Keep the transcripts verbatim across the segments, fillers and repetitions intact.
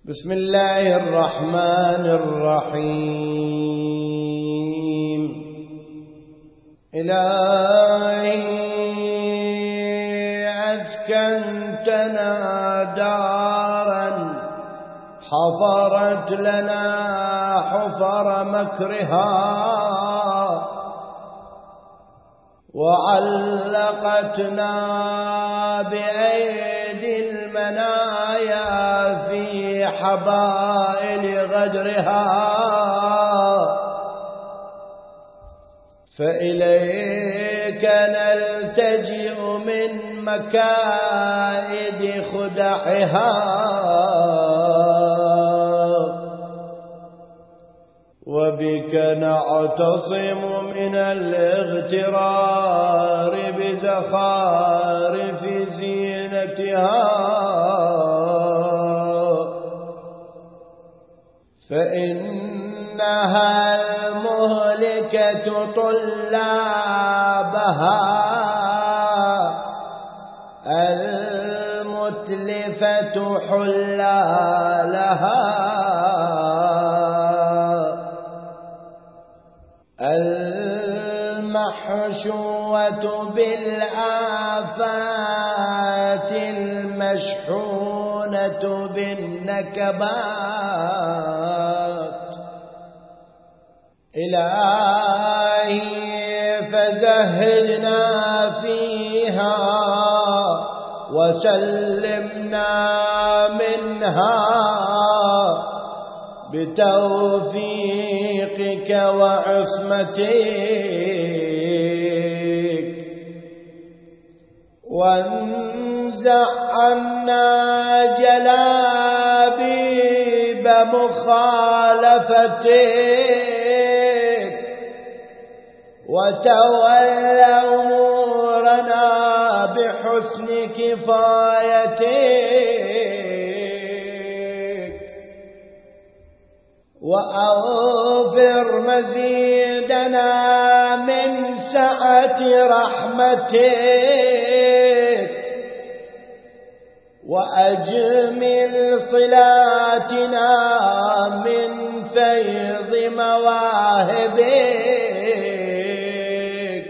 بسم الله الرحمن الرحيم. إلهي أسكنتنا دارا حفرت لنا حفر مكرها وعلقتنا بأيدي المنايا في حبائل غدرها، فإليك نلتجئ من مكائد خدعها، وبك نعتصم من الاغترار بزخارف زينتها، فإنها المهلكة طلابها المتلفة حلالها، المحشوة بالآفات المشحونة بالنكبات. إلهي فزهدنا فيها وسلمنا منها بتوفيقك وعصمتك، وانزع عنا جلابيب مخالفتك، وتول أمورنا بحسن كفايتك، وأغفر مزيدنا من سعة رحمتك، وأجمل صلاتنا من فيض مواهبك،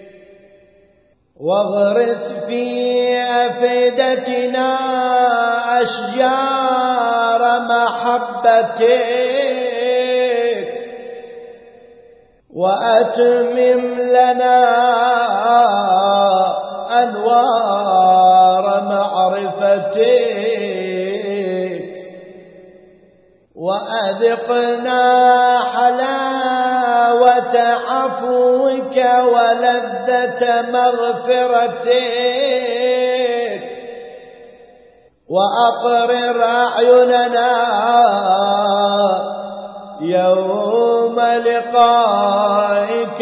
واغرس في أفئدتنا أشجار محبتك، وأتمم لنا أنوار معرفتك، وأذقنا حلاوة عفوك ولذة مغفرتك، وأقرر أعيننا يوم لقائك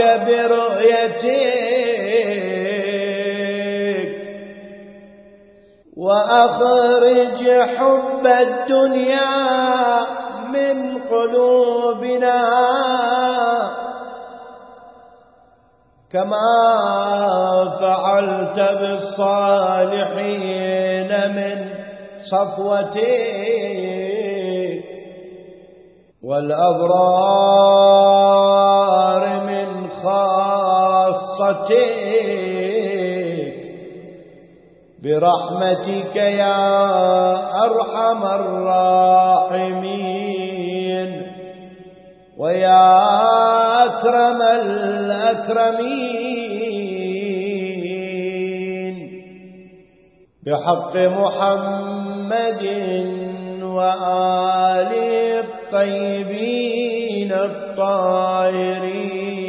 برؤيتك، وأخرج حب الدنيا من قلوبنا كما فعلت بالصالحين من صفوتك، والأبرار من خاصتك، برحمتك يا أرحم الراحمين ويا أكرم الأكرمين، بحق محمد وآل الطيبين الطاهرين.